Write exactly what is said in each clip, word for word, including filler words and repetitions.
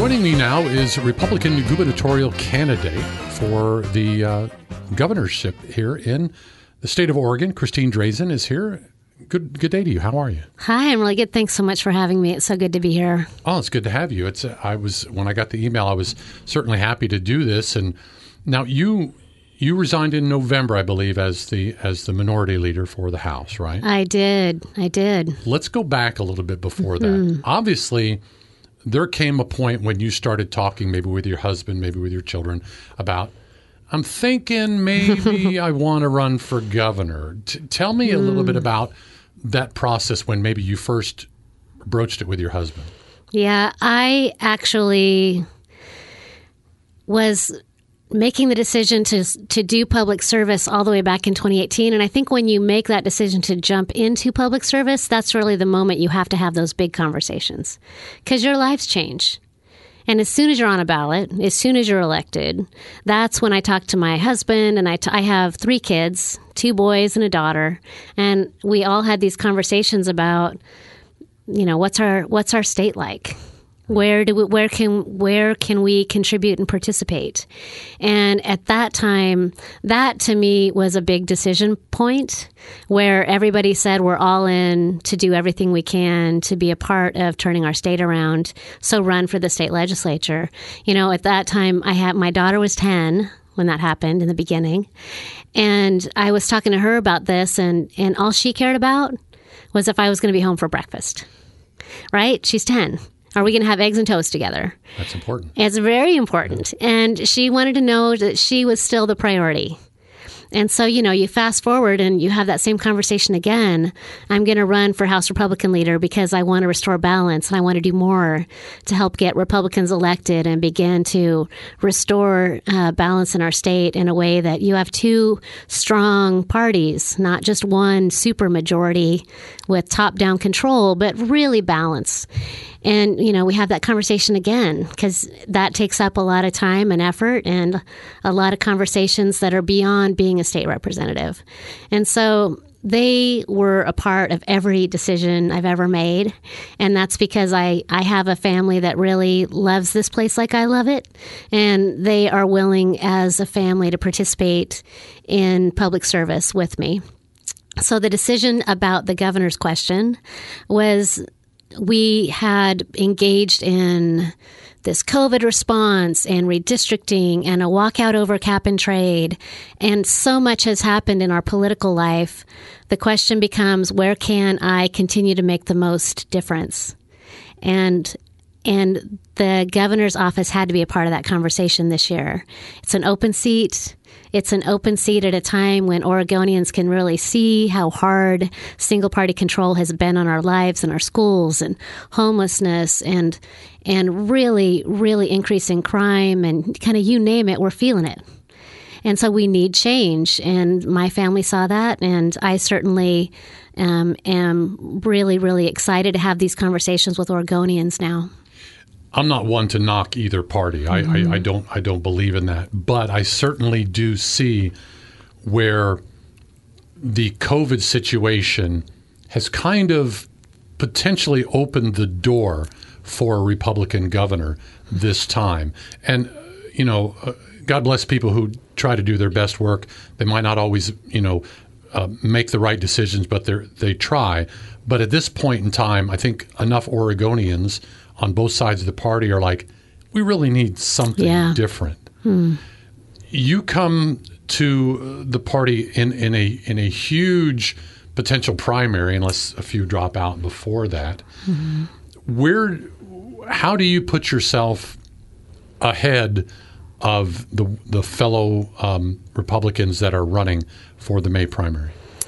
Joining me now is Republican gubernatorial candidate for the uh, governorship here in the state of Oregon. Christine Drazan is here. Good good day to you. How are you? Hi, I'm really good. Thanks so much for having me. It's so good to be here. Oh, it's good to have you. It's uh, I was when I got the email, I was certainly happy to do this. And now you you resigned in November, I believe, as the as the minority leader for the House, right? I did. I did. Let's go back a little bit before that. Mm-hmm. Obviously, there came a point when you started talking, maybe with your husband, maybe with your children, about, I'm thinking maybe I want to run for governor. T- tell me a mm. little bit about that process when maybe you first broached it with your husband. Yeah, I actually was making the decision to to do public service all the way back in twenty eighteen. And I think when you make that decision to jump into public service, that's really the moment you have to have those big conversations because your lives change. And as soon as you're on a ballot, as soon as you're elected, that's when I talk to my husband. And I, t- I have three kids, two boys and a daughter. And we all had these conversations about, you know, what's our what's our state like? Where do we, where can where can we contribute and participate? And at that time, that to me was a big decision point where everybody said we're all in to do everything we can to be a part of turning our state around. So run for the state legislature. You know, at that time, I had my daughter was ten when that happened in the beginning, and I was talking to her about this, and and all she cared about was if I was going to be home for breakfast. Right? She's ten. Are we going to have eggs and toast together? That's important. It's very important. And she wanted to know that she was still the priority. And so, you know, you fast forward and you have that same conversation again. I'm going to run for House Republican leader because I want to restore balance and I want to do more to help get Republicans elected and begin to restore uh, balance in our state in a way that you have two strong parties, not just one super majority with top-down control, but really balance. And, you know, we have that conversation again because that takes up a lot of time and effort and a lot of conversations that are beyond being a state representative. And so they were a part of every decision I've ever made. And that's because I, I have a family that really loves this place like I love it. And they are willing as a family to participate in public service with me. So the decision about the governor's question was we had engaged in this COVID response and redistricting and a walkout over cap and trade. And so much has happened in our political life. The question becomes, where can I continue to make the most difference? And and the governor's office had to be a part of that conversation this year. It's an open seat. It's an open seat at a time when Oregonians can really see how hard single-party control has been on our lives and our schools and homelessness and and really, really increasing crime and kind of you name it, we're feeling it. And so we need change. And my family saw that. And I certainly um, am really, really excited to have these conversations with Oregonians now. I'm not one to knock either party. I, mm-hmm. I, I don't I don't believe in that. But I certainly do see where the COVID situation has kind of potentially opened the door for a Republican governor this time. And, you know, uh, God bless people who try to do their best work. They might not always, you know, uh, make the right decisions, but they they try. But at this point in time, I think enough Oregonians on both sides of the party are like, we really need something yeah. different. Hmm. You come to the party in, in a in a huge potential primary, unless a few drop out before that. Mm-hmm. Where, how do you put yourself ahead of the the fellow um, Republicans that are running for the May primary?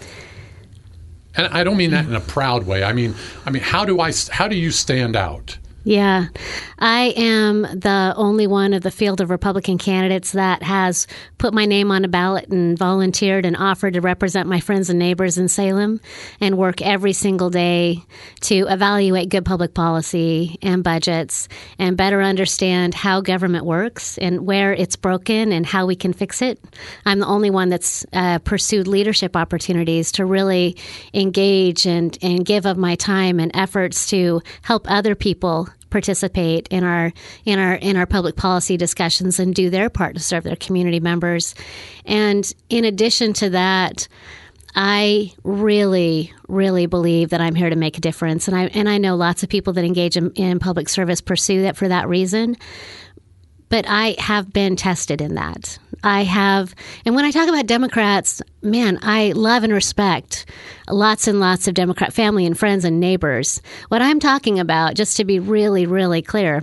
And I don't mean that in a proud way. I mean, I mean, how do I? How do you stand out? Yeah, I am the only one of the field of Republican candidates that has put my name on a ballot and volunteered and offered to represent my friends and neighbors in Salem and work every single day to evaluate good public policy and budgets and better understand how government works and where it's broken and how we can fix it. I'm the only one that's uh, pursued leadership opportunities to really engage and, and give of my time and efforts to help other people participate in our in our in our public policy discussions and do their part to serve their community members. And in addition to that, I really, really believe that I'm here to make a difference. And I and I know lots of people that engage in, in public service pursue that for that reason. But I have been tested in that. I have, and when I talk about Democrats, man, I love and respect lots and lots of Democrat family and friends and neighbors. What I'm talking about, just to be really, really clear,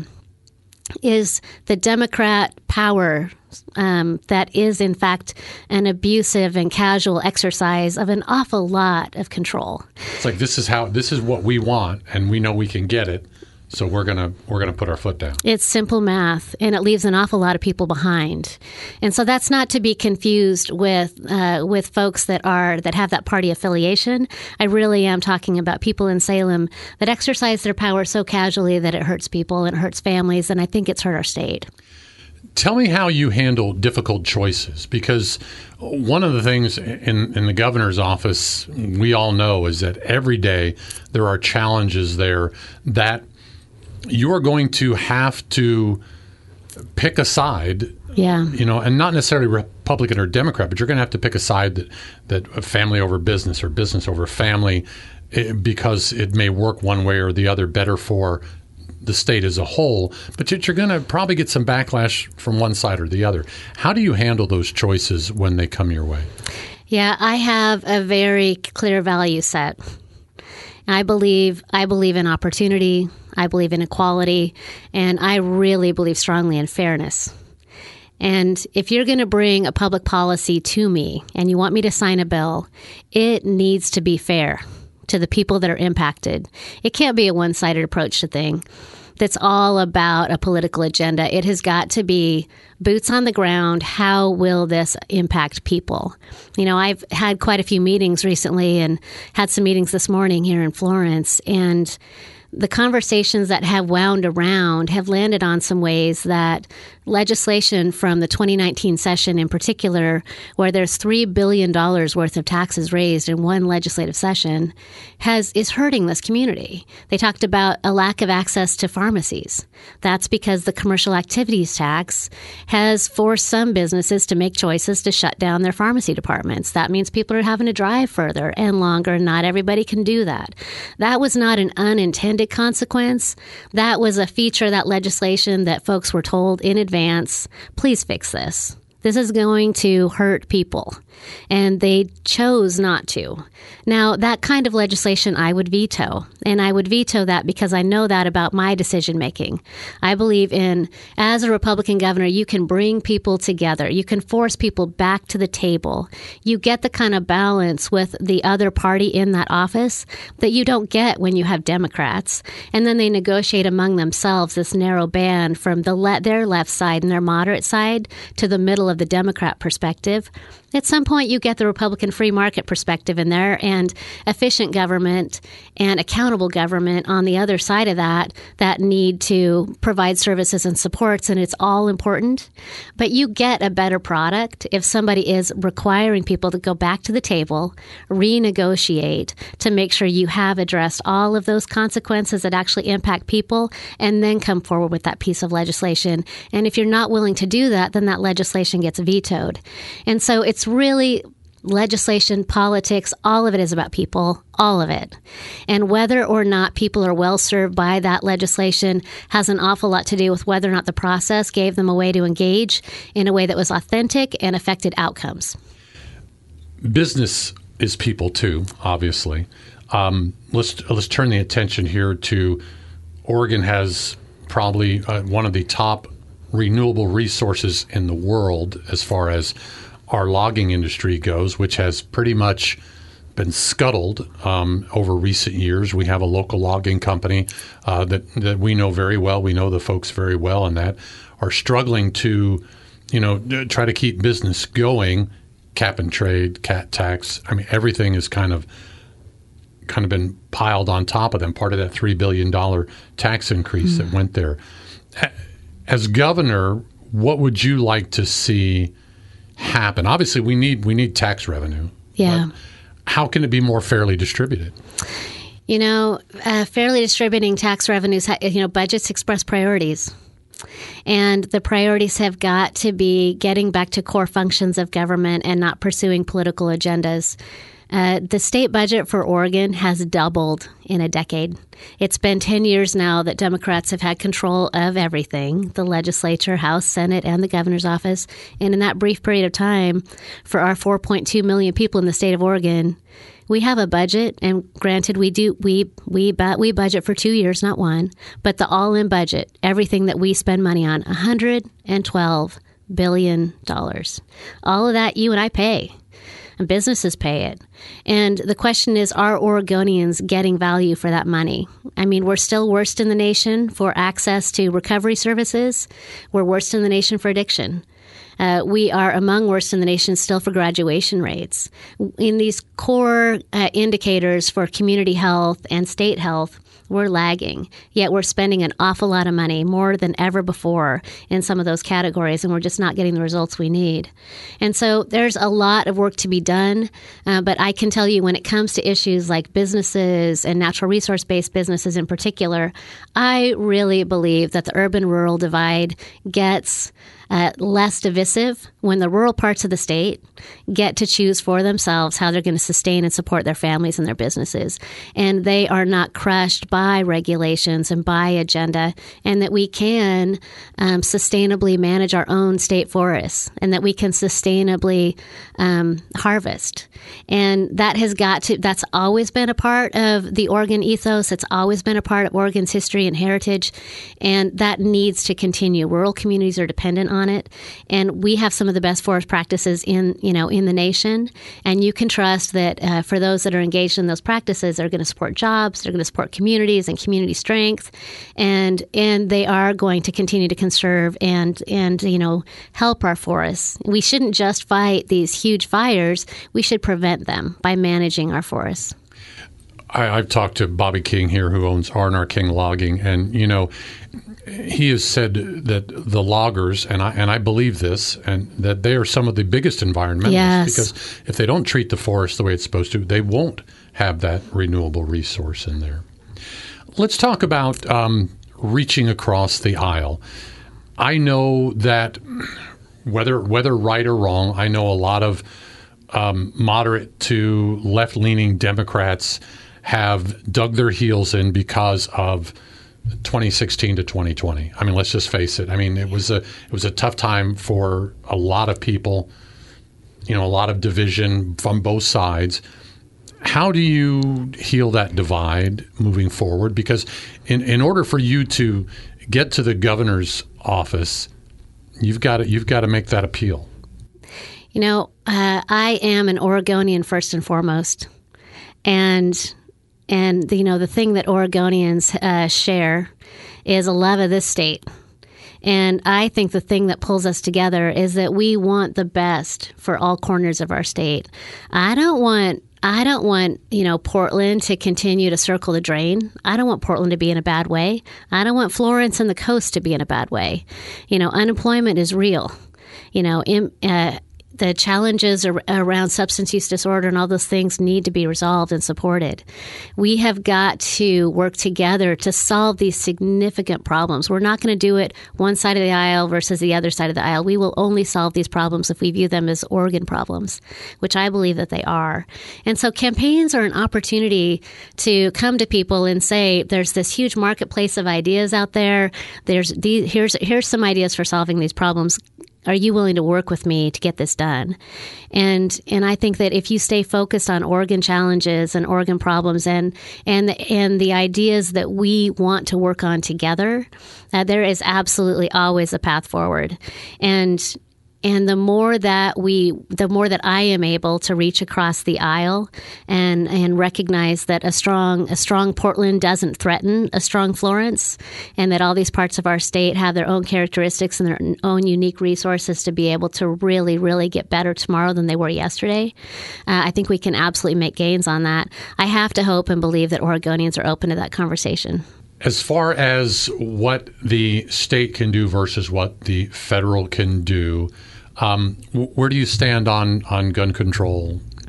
is the Democrat power um, that is, in fact, an abusive and casual exercise of an awful lot of control. It's like, this is how, this is what we want, and we know we can get it. So we're gonna we're gonna put our foot down. It's simple math, and it leaves an awful lot of people behind. And so that's not to be confused with uh, with folks that are that have that party affiliation. I really am talking about people in Salem that exercise their power so casually that it hurts people and it hurts families, and I think it's hurt our state. Tell me how you handle difficult choices, because one of the things in, in the governor's office we all know is that every day there are challenges there that you are going to have to pick a side, yeah. you know, and not necessarily Republican or Democrat, but you're going to have to pick a side that, that family over business or business over family, because it may work one way or the other better for the state as a whole, but you're going to probably get some backlash from one side or the other. How do you handle those choices when they come your way? Yeah, I have a very clear value set. I believe I believe in opportunity. I believe in equality, and I really believe strongly in fairness. And if you're going to bring a public policy to me and you want me to sign a bill, it needs to be fair to the people that are impacted. It can't be a one-sided approach to thing that's all about a political agenda. It has got to be boots on the ground. How will this impact people? You know, I've had quite a few meetings recently and had some meetings this morning here in Florence, and the conversations that have wound around have landed on some ways that legislation from the twenty nineteen session in particular, where there's three billion dollars worth of taxes raised in one legislative session, has is hurting this community. They talked about a lack of access to pharmacies. That's because the commercial activities tax has forced some businesses to make choices to shut down their pharmacy departments. That means people are having to drive further and longer. Not everybody can do that. That was not an unintended consequence. That was a feature of that legislation that folks were told in advance, please fix this. This is going to hurt people. And they chose not to. Now, that kind of legislation I would veto. And I would veto that because I know that about my decision making. I believe in, as a Republican governor, you can bring people together. You can force people back to the table. You get the kind of balance with the other party in that office that you don't get when you have Democrats. And then they negotiate among themselves this narrow band from the le- their left side and their moderate side to the middle of the Democrat perspective. At some point, you get the Republican free market perspective in there and efficient government and accountable government on the other side of that that need to provide services and supports, and it's all important. But you get a better product if somebody is requiring people to go back to the table, renegotiate to make sure you have addressed all of those consequences that actually impact people, and then come forward with that piece of legislation. And if you're not willing to do that, then that legislation gets vetoed. And so it's really legislation, politics, all of it is about people, all of it. And whether or not people are well served by that legislation has an awful lot to do with whether or not the process gave them a way to engage in a way that was authentic and affected outcomes. Business is people too, obviously. Um, let's let's turn the attention here to Oregon has probably uh, one of the top renewable resources in the world as far as our logging industry goes, which has pretty much been scuttled um, over recent years. We have a local logging company uh, that, that we know very well. We know the folks very well, and that are struggling to, you know, try to keep business going. Cap and trade, cat tax. I mean, everything is kind of kind of been piled on top of them. Part of that three billion dollars tax increase mm-hmm. that went there. As governor, what would you like to see happen? Obviously, we need we need tax revenue. Yeah. How can it be more fairly distributed? You know, uh, fairly distributing tax revenues, you know, budgets express priorities. And the priorities have got to be getting back to core functions of government and not pursuing political agendas. Uh, the state budget for Oregon has doubled in a decade. It's been ten years now that Democrats have had control of everything, the legislature, House, Senate, and the governor's office. And in that brief period of time, for our four point two million people in the state of Oregon, we have a budget, and granted, we do we we we budget for two years, not one, but the all-in budget, everything that we spend money on, one hundred twelve billion dollars. All of that you and I pay. And businesses pay it. And the question is, are Oregonians getting value for that money? I mean, we're still worst in the nation for access to recovery services. We're worst in the nation for addiction. Uh, we are among worst in the nation still for graduation rates. In these core uh, indicators for community health and state health, we're lagging, yet we're spending an awful lot of money, more than ever before, in some of those categories, and we're just not getting the results we need. And so there's a lot of work to be done, uh, but I can tell you when it comes to issues like businesses and natural resource-based businesses in particular, I really believe that the urban-rural divide gets Uh, less divisive when the rural parts of the state get to choose for themselves how they're going to sustain and support their families and their businesses. And they are not crushed by regulations and by agenda, and that we can um, sustainably manage our own state forests, and that we can sustainably um, harvest. And that has got to, that's always been a part of the Oregon ethos. It's always been a part of Oregon's history and heritage. And that needs to continue. Rural communities are dependent on it. And we have some of the best forest practices in, you know, in the nation. And you can trust that uh, for those that are engaged in those practices, they're going to support jobs, they're going to support communities and community strength. And, and they are going to continue to conserve and, and, you know, help our forests. We shouldn't just fight these huge fires. We should prevent them by managing our forests. I, I've talked to Bobby King here, who owns R and R King Logging, and you know, he has said that the loggers, and I and I believe this, and that they are some of the biggest environmentalists. Yes. Because if they don't treat the forest the way it's supposed to, they won't have that renewable resource in there. Let's talk about um, reaching across the aisle. I know that whether whether right or wrong, I know a lot of um, moderate to left-leaning Democrats have dug their heels in because of twenty sixteen to twenty twenty. I mean, let's just face it. I mean, it was a it was a tough time for a lot of people. You know, a lot of division from both sides. How do you heal that divide moving forward? Because in, in order for you to get to the governor's office, you've got to you've got to make that appeal. You know, uh, I am an Oregonian first and foremost, and and you know the thing that Oregonians uh, share is a love of this state. And I think the thing that pulls us together is that we want the best for all corners of our state. I don't want I don't want, you know, Portland to continue to circle the drain. I don't want Portland to be in a bad way. I don't want Florence and the coast to be in a bad way. You know, unemployment is real. You know, in, uh, the challenges ar- around substance use disorder and all those things need to be resolved and supported. We have got to work together to solve these significant problems. We're not going to do it one side of the aisle versus the other side of the aisle. We will only solve these problems if we view them as Oregon problems, which I believe that they are. And so campaigns are an opportunity to come to people and say, there's this huge marketplace of ideas out there. There's these, here's here's some ideas for solving these problems. Are you willing to work with me to get this done? And and I think that if you stay focused on Oregon challenges and Oregon problems and and the, and the ideas that we want to work on together, uh, there is absolutely always a path forward. And And the more that we, the more that I am able to reach across the aisle and and recognize that a strong a strong Portland doesn't threaten a strong Florence, and that all these parts of our state have their own characteristics and their own unique resources to be able to really, really get better tomorrow than they were yesterday, uh, I think we can absolutely make gains on that. I have to hope and believe that Oregonians are open to that conversation. As far as what the state can do versus what the federal can do, um, where do you stand on, on gun control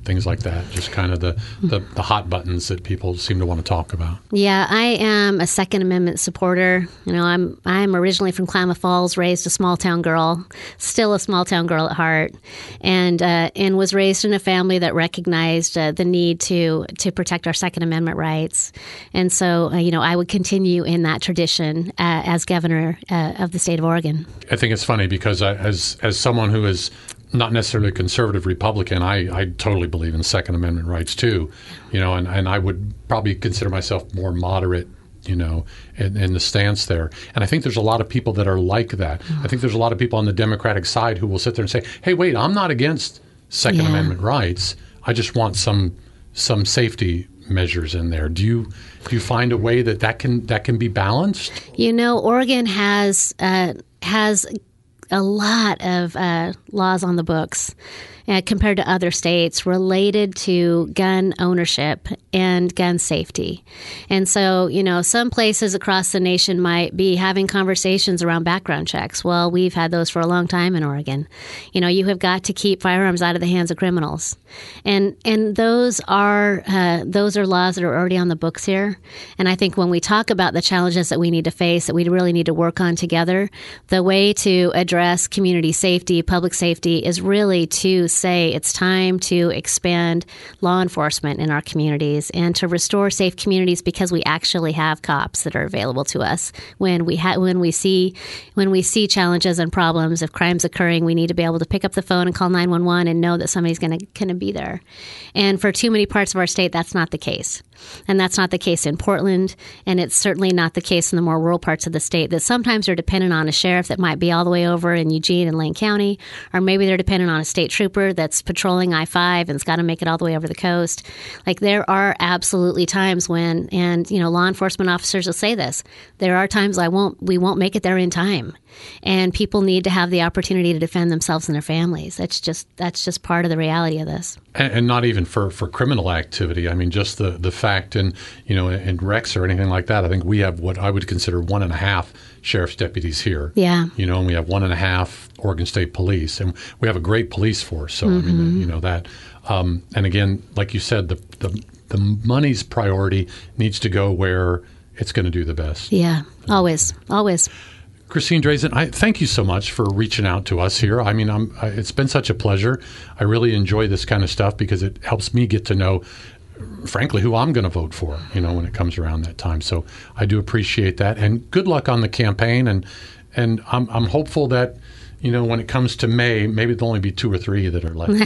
things like that. Just kind of the, the, the hot buttons that people seem to want to talk about. Yeah, I am a Second Amendment supporter. You know, I'm I'm originally from Klamath Falls, raised a small town girl, still a small town girl at heart, and uh, and was raised in a family that recognized uh, the need to to protect our Second Amendment rights. And so, uh, you know, I would continue in that tradition uh, as governor uh, of the state of Oregon. I think it's funny because I, as as someone who is not necessarily a conservative Republican, I, I totally believe in Second Amendment rights too, you know, and, and I would probably consider myself more moderate, you know, in, in the stance there. And I think there's a lot of people that are like that. Mm-hmm. I think there's a lot of people on the Democratic side who will sit there and say, hey, wait, I'm not against Second yeah. Amendment rights. I just want some some safety measures in there. Do you do you find a way that that can that can be balanced? You know, Oregon has uh, has a lot of uh, laws on the books uh, compared to other states related to gun ownership and gun safety. And so, you know, some places across the nation might be having conversations around background checks. Well, we've had those for a long time in Oregon. You know, you have got to keep firearms out of the hands of criminals. And and those are uh, those are laws that are already on the books here. And I think when we talk about the challenges that we need to face, that we really need to work on together, the way to address community safety, public safety, is really to say it's time to expand law enforcement in our communities and to restore safe communities, because we actually have cops that are available to us when we ha- when we see when we see challenges and problems. If crime's occurring, we need to be able to pick up the phone and call nine one one and know that somebody's going to going to be there. And for too many parts of our state, that's not the case. And that's not the case in Portland, and it's certainly not the case in the more rural parts of the state that sometimes are dependent on a sheriff that might be all the way over in Eugene and Lane County, or maybe they're dependent on a state trooper that's patrolling I five and's got to make it all the way over the coast. Like, there are absolutely times when, and you know, law enforcement officers will say this, there are times I won't, we won't make it there in time. And people need to have the opportunity to defend themselves and their families. That's just that's just part of the reality of this. And, and not even for, for criminal activity. I mean, just the, the fact in, you know, in Rex or anything like that, I think we have what I would consider one and a half sheriff's deputies here. Yeah. You know, and we have one and a half Oregon State Police. And we have a great police force. So, mm-hmm. I mean, you know, that. Um, and again, like you said, the, the, the money's priority needs to go where it's going to do the best. Yeah, always, always. Christine Drazan, I thank you so much for reaching out to us here. I mean, I'm, I, it's been such a pleasure. I really enjoy this kind of stuff because it helps me get to know, frankly, who I'm going to vote for, you know, when it comes around that time. So I do appreciate that. And good luck on the campaign. And and I'm, I'm hopeful that, you know, when it comes to May, maybe there'll only be two or three that are left.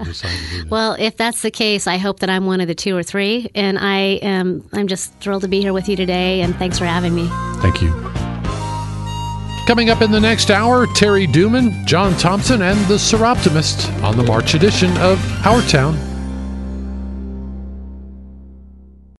Well, if that's the case, I hope that I'm one of the two or three. And I am, I'm just thrilled to be here with you today. And thanks for having me. Thank you. Coming up in the next hour, Terry Duman, John Thompson, and the Seroptimist on the March edition of Our Town.